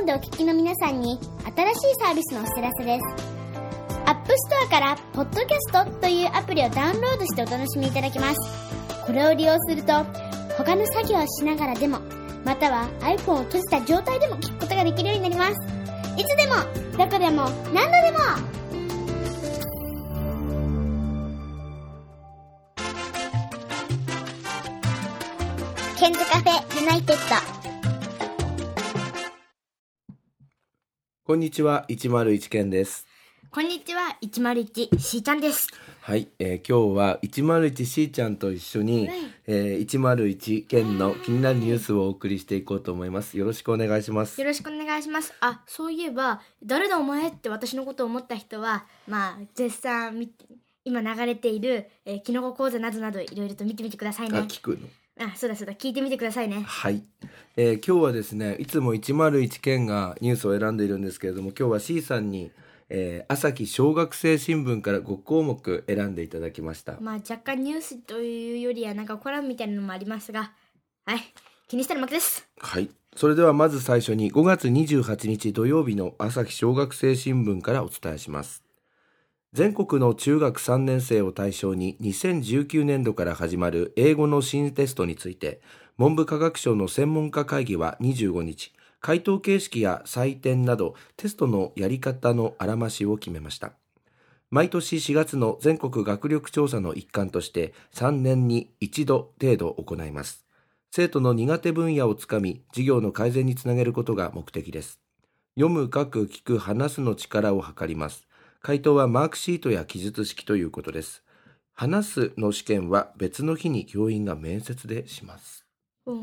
iPhone でお聞きの皆さんに新しいサービスのお知らせです。App Store からポッドキャストというアプリをダウンロードしてお楽しみいただけます。これを利用すると他の作業をしながらでも、または iPhone を閉じた状態でも聞くことができるようになります。いつでもどこでも何度でも。ケンズカフェユナイテッド。 こんにちは、101ケンです。 こんにちは、101しーちゃんです。 はい、今日は101しーちゃんと一緒に、101ケンの気になるニュースをお送りしていこうと思います。よろしくお願いします。 よろしくお願いします。そういえば誰だお前って私のことを思った人は、絶賛今流れている、キノコ講座などなどいろいろと見てみてくださいね。 聞くの？ そうだ聞いてみてくださいね。 はい、今日はですね、いつも101ケンがニュースを選んでいるんですけれども、今日は C さんに朝日小学生新聞から5項目選んでいただきました。 若干ニュースというよりはなんかコラムみたいなのもありますが、はい、気にしたら負けです。 はい、それではまず最初に5月28日土曜日の朝日小学生新聞からお伝えします。全国の中学3年生を対象に2019年度から始まる英語の新テストについて、文部科学省の専門家会議は25日、回答形式や採点などテストのやり方のあらましを決めました。毎年4月の全国学力調査の一環として3年に1度程度行います。生徒の苦手分野をつかみ、授業の改善につなげることが目的です。読む、書く、聞く、話すの力を測ります。回答はマークシートや記述式ということです。話すの試験は別の日に教員が面接でします。はい、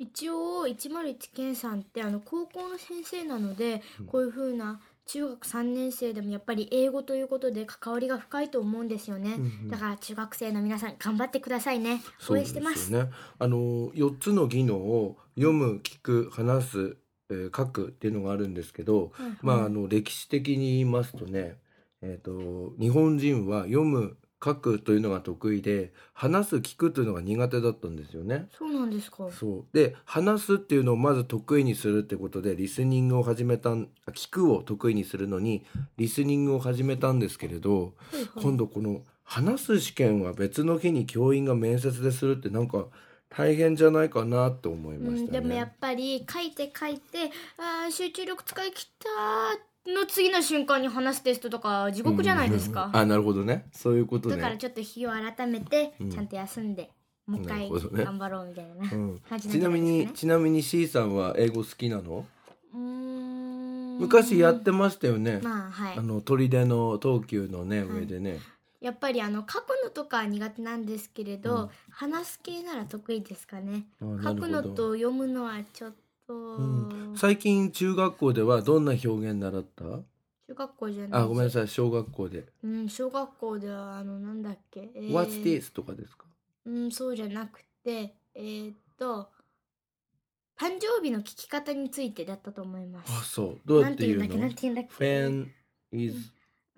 一応101ケンさんって高校の先生なので、こういう風な中学3年生でもやっぱり英語ということで関わりが深いと思うんですよね。だから中学生の皆さん頑張ってくださいね。応援してます。 そうですよね。4つの技能を読む、聞く、話す、書くっていうのがあるんですけど、歴史的に言いますとね、日本人は読む、書くというのが得意で、話す、聞くというのが苦手だったんですよね。 そうなんですか。 そうで、話すっていうのをまず得意にするってことでリスニングを始めた、聞くを得意にするのにリスニングを始めたんですけれど、今度この話す試験は別の日に教員が面接でするってなんか大変じゃないかなと思いましたね。 でもやっぱり書いて集中力使い切ったの次の瞬間に話すテストとか地獄じゃないですか。 なるほどね、そういうことね。 だからちょっと日を改めてちゃんと休んで、もう一回頑張ろうみたいな感じなんじゃないですかね。 ちなみに C さんは英語好きなの？昔やってましたよね。 はい、 砦の東急のね、上でね。 やっぱり書くのとかは苦手なんですけれど、話す系なら得意ですかね。書くのと読むのはちょっと、 最近中学校ではどんな表現習った？ 中学校じゃない。 ごめんなさい、小学校で。 小学校ではなんだっけ、 What's this とかですか？ そうじゃなくて誕生日の聞き方についてだったと思います。 そう。どうやって言うの？ なんて言うんだっけ？ When is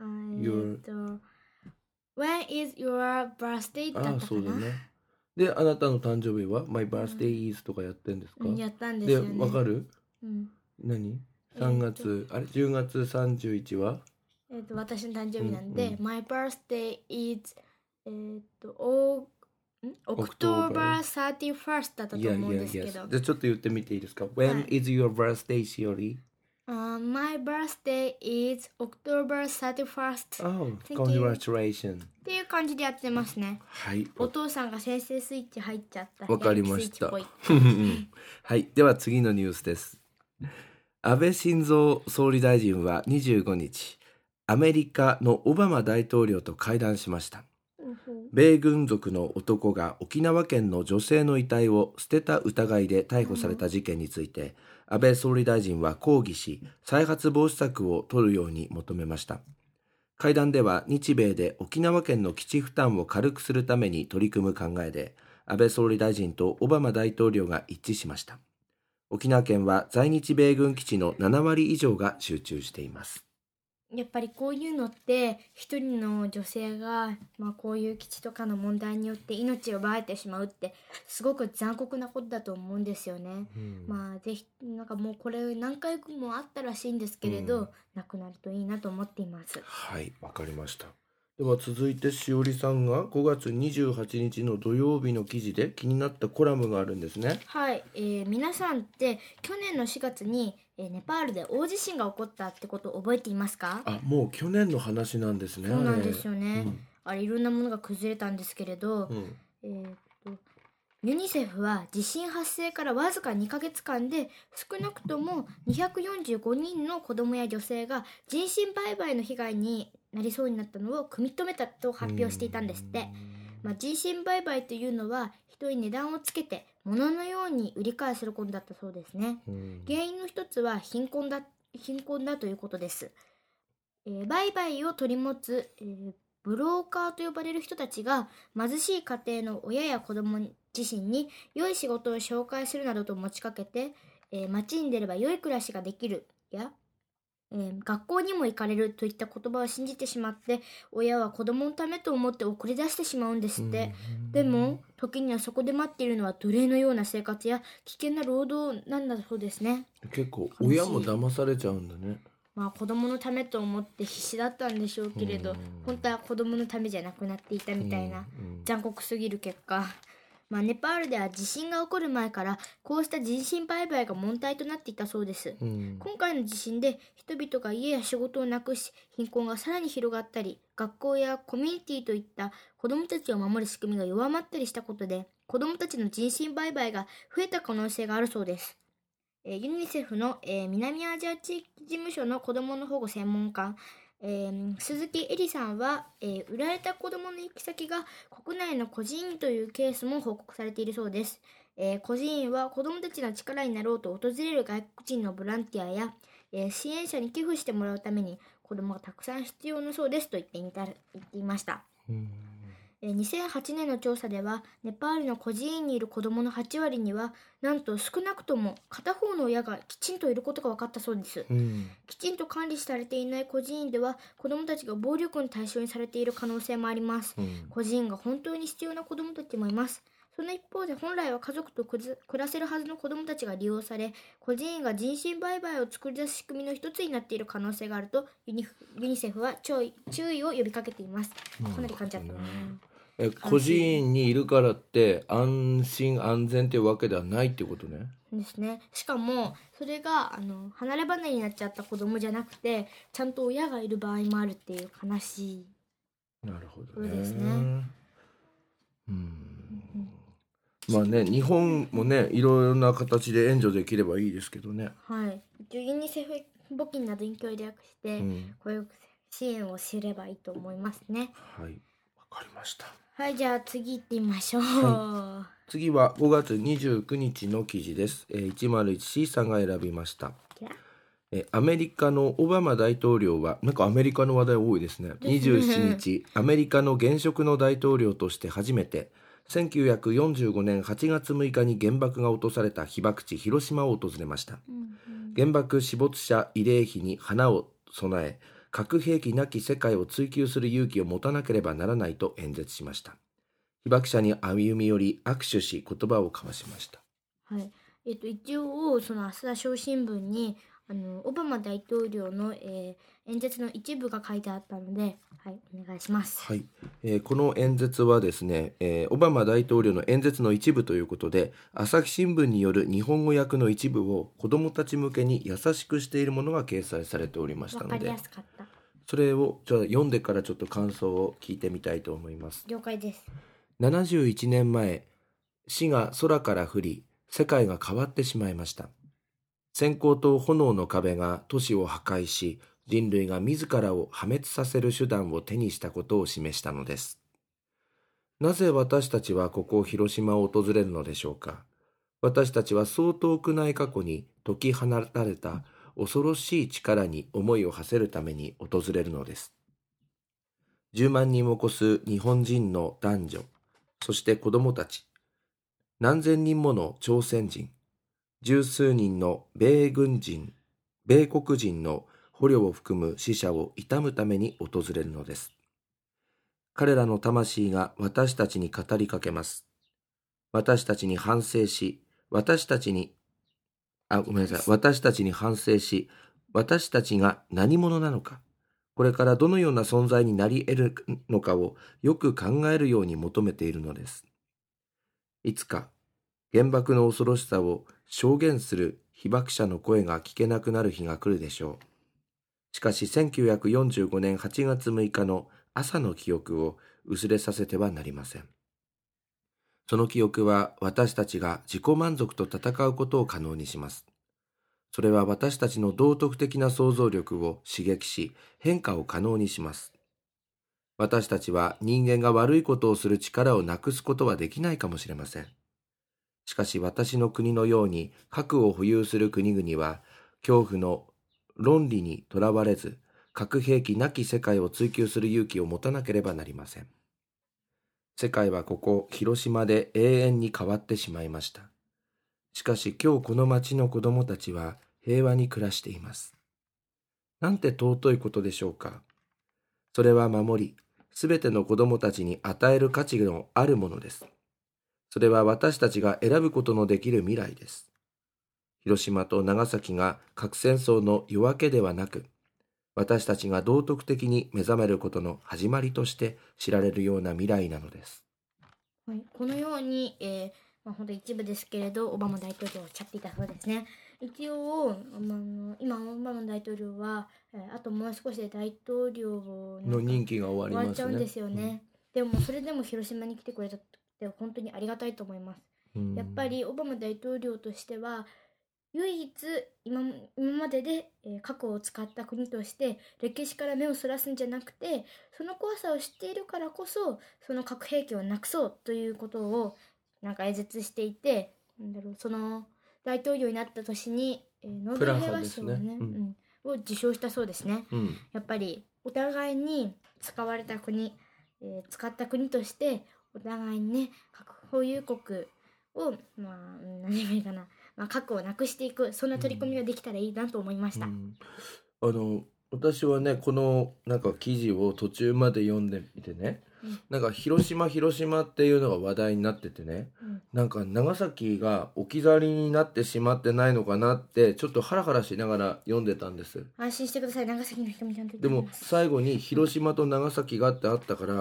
your When is your birthday だったかな。 そうだね。で、あなたの誕生日は My birthday is とかやってんですか？ やったんですよね。 で、わかる？何？3月、10月31日は私の誕生日なんで、My birthday is October 31st だったと思うんですけど。 じゃあちょっと言ってみていいですか？ When is your birthday, Shiori?My birthday is October 31st. Oh, congratulations. っていう感じでやってますね。 はい。 お父さんが先生スイッチ入っちゃった。 わかりました。はい。では次のニュースです。安倍晋三総理大臣は25日、アメリカのオバマ大統領と会談しました。米軍属の男が沖縄県の女性の遺体を捨てた疑いで逮捕された事件について、安倍総理大臣は抗議し、再発防止策を取るように求めました。会談では日米で沖縄県の基地負担を軽くするために取り組む考えで、安倍総理大臣とオバマ大統領が一致しました。沖縄県は在日米軍基地の7割以上が集中しています。 やっぱりこういうのって一人の女性が、こういう基地とかの問題によって命を奪われてしまうってすごく残酷なことだと思うんですよね。ぜひもうこれ何回もあったらしいんですけれど、なくなるといいなと思っています。 はい、わかりました。では続いてしおりさんが5月28日の土曜日の記事で気になったコラムがあるんですね。 はい、皆さんって去年の4月に、ネパールで大地震が起こったってことを覚えていますか？ もう去年の話なんですね。 そうなんですよね。あれいろんなものが崩れたんですけれど、ユニセフは地震発生からわずか2ヶ月間で少なくとも245人の子どもや女性が人身売買の被害になりそうになったのを組み止めたと発表していたんですって。人身売買というのは人に値段をつけて物のように売り買いすることだったそうですね。原因の一つは貧困だということです。売買を取り持つ、ブローカーと呼ばれる人たちが貧しい家庭の親や子供自身に良い仕事を紹介するなどと持ちかけて、街に出れば良い暮らしができるや、学校にも行かれるといった言葉を信じてしまって親は子供のためと思って送り出してしまうんですって。でも時にはそこで待っているのは奴隷のような生活や危険な労働なんだそうですね。 結構親も騙されちゃうんだね。 子供のためと思って必死だったんでしょうけれど、本当は子供のためじゃなくなっていたみたいな残酷すぎる結果、ネパールでは地震が起こる前からこうした人身売買が問題となっていたそうです。今回の地震で人々が家や仕事をなくし貧困がさらに広がったり、学校やコミュニティといった子どもたちを守る仕組みが弱まったりしたことで子どもたちの人身売買が増えた可能性があるそうです。ユニセフの、南アジア地域事務所の子どもの保護専門家、鈴木恵里さんは、売られた子どもの行き先が国内の孤児院というケースも報告されているそうです。孤児院は子どもたちの力になろうと訪れる外国人のボランティアや、支援者に寄付してもらうために子どもがたくさん必要なそうですと言っていました。2008年の調査ではネパールの孤児院にいる子どもの8割にはなんと少なくとも片方の親がきちんといることが分かったそうです。きちんと管理されていない孤児院では子どもたちが暴力の対象にされている可能性もあります。孤児院が本当に必要な子どもたちもいます。その一方で本来は家族と暮らせるはずの子どもたちが利用され、孤児院が人身売買を作り出す仕組みの一つになっている可能性があるとユニセフは注意を呼びかけています。かなり感じちゃったな。 孤児院にいるからって安心安全っていうわけではないってことね。 ですね。しかもそれが離れ離れになっちゃった子供じゃなくてちゃんと親がいる場合もあるっていう悲しい。 なるほどね。 そうですね。 日本もねいろんな形で援助できればいいですけどね。 はい。ユニセフ募金などに協力して、こういう支援をすればいいと思いますね。 はい、わかりました。 はい、じゃあ次行ってみましょう。 次は5月29日の記事です。101C さんが選びました。アメリカのオバマ大統領はなんかアメリカの話題多いですね。27日アメリカの現職の大統領として初めて1945年8月6日に原爆が落とされた被爆地広島を訪れました。原爆死没者慰霊碑に花を備え核兵器なき世界を追求する勇気を持たなければならないと演説しました。被爆者に歩み寄り握手し言葉を交わしました。 はい。一応その朝日新聞にオバマ大統領の、演説の一部が書いてあったので、はい、お願いします。 はい。この演説はですね、オバマ大統領の演説の一部ということで、朝日新聞による日本語訳の一部を子どもたち向けに優しくしているものが掲載されておりましたので、 わかりやすかった。 それをじゃあ読んでからちょっと感想を聞いてみたいと思います。 了解です。 71年前、死が空から降り、世界が変わってしまいました。閃光と炎の壁が都市を破壊し、人類が自らを破滅させる手段を手にしたことを示したのです。なぜ私たちはここ広島を訪れるのでしょうか。私たちはそう遠くない過去に解き放たれた恐ろしい力に思いを馳せるために訪れるのです。10万人を超す日本人の男女、そして子供たち、何千人もの朝鮮人、十数人の米国人の捕虜を含む死者を悼むために訪れるのです。彼らの魂が私たちに語りかけます。私たちに反省し、私たちに反省し、私たちが何者なのか、これからどのような存在になり得るのかをよく考えるように求めているのです。いつか原爆の恐ろしさを証言する被爆者の声が聞けなくなる日が来るでしょう。しかし1945年8月6日の朝の記憶を薄れさせてはなりません。その記憶は私たちが自己満足と戦うことを可能にします。それは私たちの道徳的な想像力を刺激し、変化を可能にします。私たちは人間が悪いことをする力をなくすことはできないかもしれません。しかし私の国のように核を保有する国々は、恐怖の論理にとらわれず、核兵器なき世界を追求する勇気を持たなければなりません。世界はここ広島で永遠に変わってしまいました。しかし今日この町の子供たちは平和に暮らしています。なんて尊いことでしょうか。それは守り、すべての子供たちに与える価値のあるものです。それは私たちが選ぶことのできる未来です。広島と長崎が核戦争の夜明けではなく、私たちが道徳的に目覚めることの始まりとして知られるような未来なのです。 はい、このように、本当一部ですけれど、オバマ大統領はおっしゃっていたそうですね。一応、今オバマ大統領は、あともう少しで大統領の任期が終わりますね。 終わっちゃうんですよね。でもそれでも広島に来てくれたって本当にありがたいと思います。やっぱりオバマ大統領としては唯一今までで核を使った国として歴史から目をそらすんじゃなくて、その怖さを知っているからこそその核兵器をなくそうということを演説していて、その大統領になった年にノーベル平和賞をを受賞したそうですね。やっぱりお互いに使われた国、使った国としてお互いにね、核保有国を何がいいかな、核をなくしていく、そんな取り組みができたらいいなと思いました。 私はね、この記事を途中まで読んでみてね、広島っていうのが話題になっててね、長崎が置き去りになってしまってないのかなってちょっとハラハラしながら読んでたんです。 安心してください、長崎の人もちゃんとでも最後に広島と長崎がってあったから、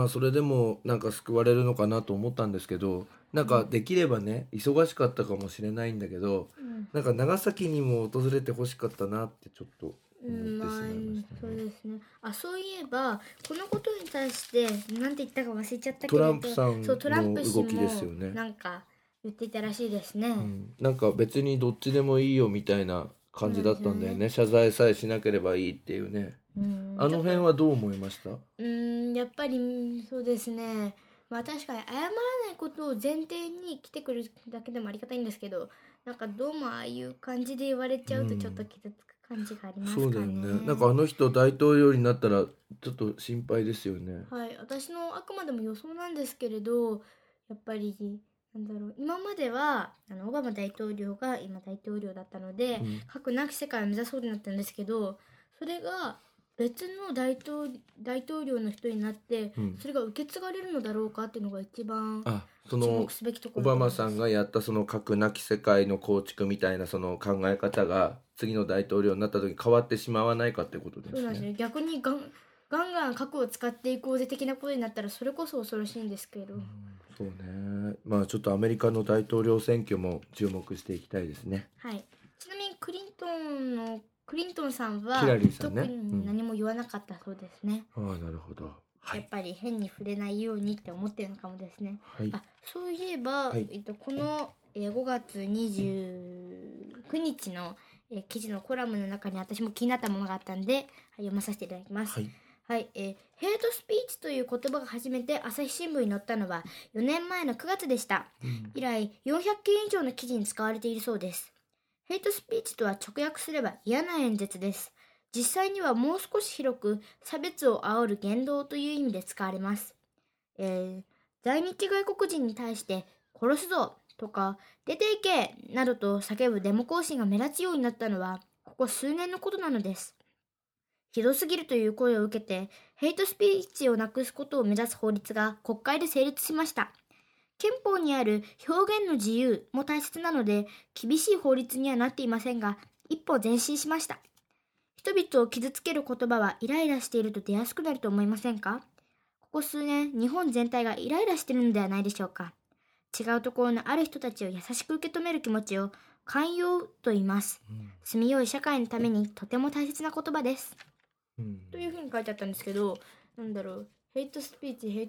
それでも救われるのかなと思ったんですけど、できればね、忙しかったかもしれないんだけど、長崎にも訪れてほしかったなってちょっと思ってしまいましたね。 そうですね。そういえばこのことに対して何て言ったか忘れちゃったけど、 トランプさんの動きですよね。 言っていたらしいですね。 別にどっちでもいいよみたいな感じだったんだよね。謝罪さえしなければいいっていうね。あの辺はどう思いました？ やっぱりそうですね。確かに謝らないことを前提に来てくるだけでもありがたいんですけど、どうもああいう感じで言われちゃうとちょっと傷つく感じがありますかね。 そうだよね。あの人大統領になったらちょっと心配ですよね。 はい、私のあくまでも予想なんですけれど、やっぱり今まではオバマ大統領が今大統領だったので、核なき世界を目指そうになったんですけど、それが別の大統領の人になって、それが受け継がれるのだろうかっていうのが一番注目すべきところ。 オバマさんがやったその核なき世界の構築みたいなその考え方が次の大統領になった時に変わってしまわないかってことですね。 そうなんですね。逆にガン核を使っていこうぜ的なことになったらそれこそ恐ろしいんですけど。 そうね。ちょっとアメリカの大統領選挙も注目していきたいですね。 はい。ちなみにクリントンさんはヒラリーさんね、 特に何も言わなかったそうですね。 なるほど。 やっぱり変に触れないようにって思ってるのかもですね。そういえば、この5月29日の記事のコラムの中に私も気になったものがあったんで、読まさせていただきます。ヘイトスピーチという言葉が初めて朝日新聞に載ったのは4年前の9月でした。以来400件以上の記事に使われているそうです。ヘイトスピーチとは直訳すれば嫌な演説です。実際にはもう少し広く差別を煽る言動という意味で使われます。在日外国人に対して殺すぞとか出ていけなどと叫ぶデモ行進が目立つようになったのはここ数年のことなのです。 ひどすぎるという声を受けて、ヘイトスピーチをなくすことを目指す法律が国会で成立しました。憲法にある表現の自由も大切なので、厳しい法律にはなっていませんが、一歩前進しました。人々を傷つける言葉はイライラしていると出やすくなると思いませんか？ここ数年、日本全体がイライラしているのではないでしょうか。違うところのある人たちを優しく受け止める気持ちを寛容と言います。住みよい社会のためにとても大切な言葉です。というふうに書いてあったんですけど、ヘイトスピーチ、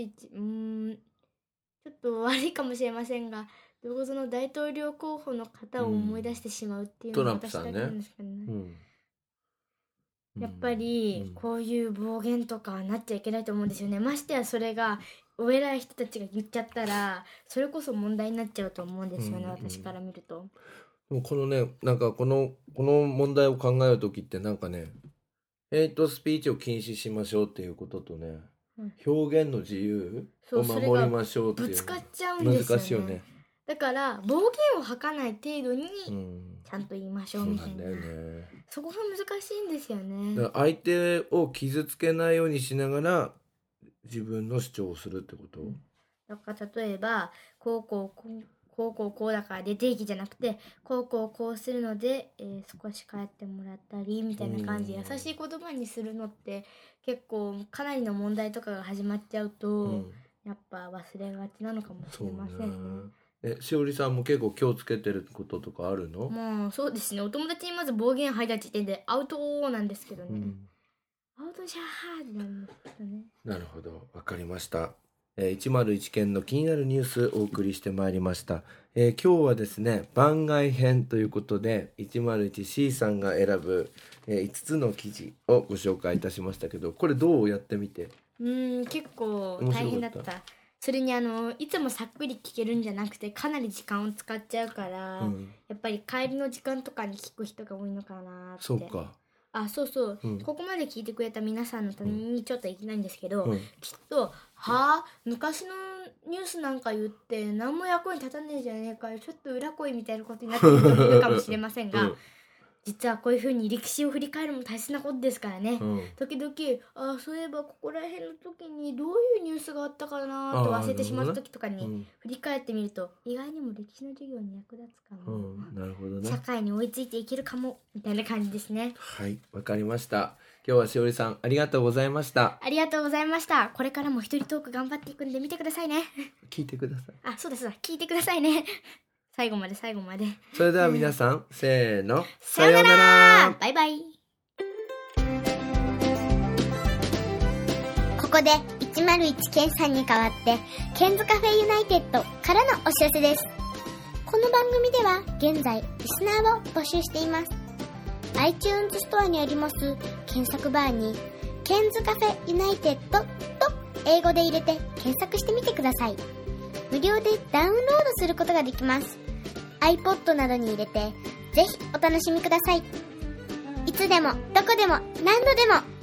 ちょっと悪いかもしれませんが、どこぞの大統領候補の方を思い出してしまうっていうのが私だけなんですけどね。やっぱりこういう暴言とかなっちゃいけないと思うんですよね。ましてやそれがお偉い人たちが言っちゃったら、それこそ問題になっちゃうと思うんですよね、私から見ると。 でもこのね、この問題を考えるときってヘイトスピーチを禁止しましょうっていうこととね、表現の自由を守りましょうっていう。 ぶつかっちゃうんですよね。 難しいよね。 だから暴言を吐かない程度にちゃんと言いましょうみたいな。そうなんだよね。そこが難しいんですよね。 だから相手を傷つけないようにしながら自分の主張をするってこと？ だから例えばこうだからで定義じゃなくてこうするので、少し帰ってもらったりみたいな感じで優しい言葉にするのって結構かなりの問題とかが始まっちゃうと、やっぱ忘れがちなのかもしれませんね。 しおりさんも結構気をつけてることとかあるの？ もうそうですね。お友達にまず暴言吐いた時点でアウトなんですけどね。アウトじゃーってなるんですけどね。 なるほど、わかりました。101件の気になるニュースお送りしてまいりました。今日はですね、番外編ということで 101C さんが選ぶ、5つの記事をご紹介いたしましたけど、これどうやってみて？ 結構大変だった。それにいつもさっくり聞けるんじゃなくてかなり時間を使っちゃうから、やっぱり帰りの時間とかに聞く人が多いのかなって。 そうか。 そう、ここまで聞いてくれた皆さんのためにちょっといきないんですけど、きっと昔のニュースなんか言って何も役に立たねえじゃねえかよ、ちょっと裏来いみたいなことになってる人もいるかもしれませんが、実はこういう風に歴史を振り返るのも大切なことですからね。時々そういえばここら辺の時にどういうニュースがあったかなと忘れてしまった時とかに振り返ってみると、意外にも歴史の授業に役立つかな、 なるほどね。 社会に追いついていけるかもみたいな感じですね。 はい、わかりました。今日はしおりさんありがとうございました。 ありがとうございました。これからも一人トーク頑張っていくんで見てくださいね。 聞いてください。 そうだ聞いてくださいね。最後まで。 それでは皆さん、せーの、 さようなら。バイバイ。 ここで101ケンさんに代わってケンズカフェユナイテッドからのお知らせです。この番組では現在リスナーを募集しています。 iTunes ストアにあります検索バーにケンズカフェユナイテッドと英語で入れて検索してみてください。無料でダウンロードすることができます。 iPod などに入れてぜひお楽しみください。いつでもどこでも何度でも